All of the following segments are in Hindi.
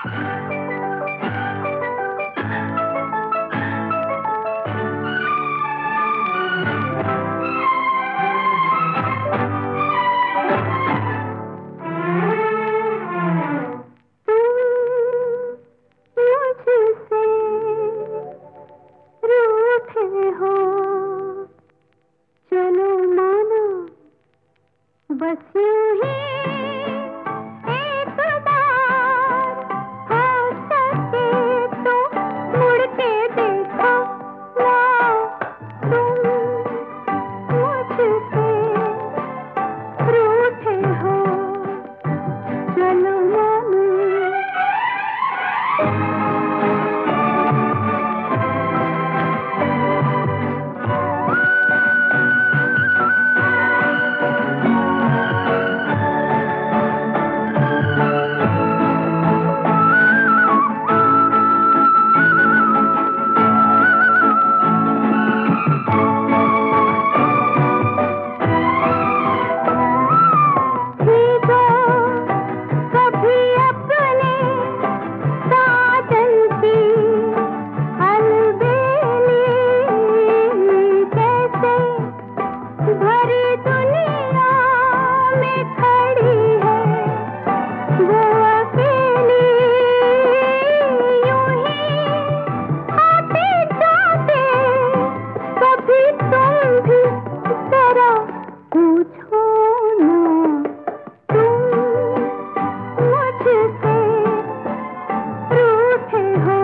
बस यूं ही एक बार हो सके तो मुड़ के देखो ना तुम मुझसे रूठे हो। चलो मानो भरी दुनिया में खड़ी है वो अकेली, यूं ही आते जाते कभी तुम भी जरा पूछो ना तुम मुझसे रूठे हो।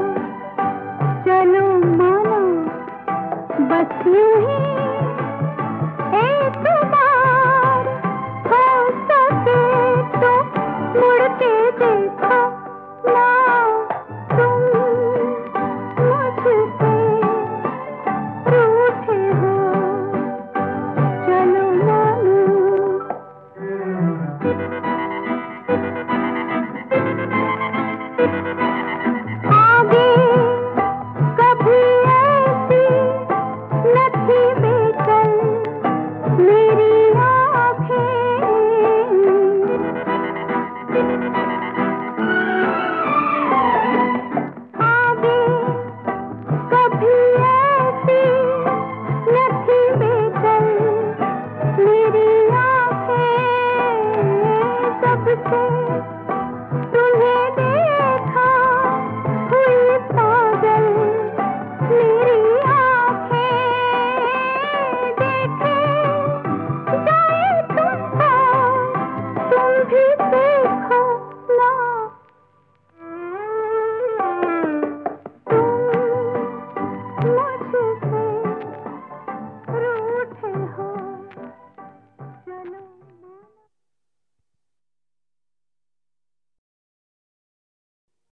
चलो मानो बस यूं ही एक बार हो सके तो मुड़ के देखो ना तुम मुझसे रूठे हो। चलो मानो आगे कभी ऐसी न थी बेकल मेरी आँखें, आगे कभी ऐसी न थी बेकल मेरी आँखें। सबसे तुम्हें देखा हुई पागल मेरी आँखें। देखे जाए तुमको तुम भी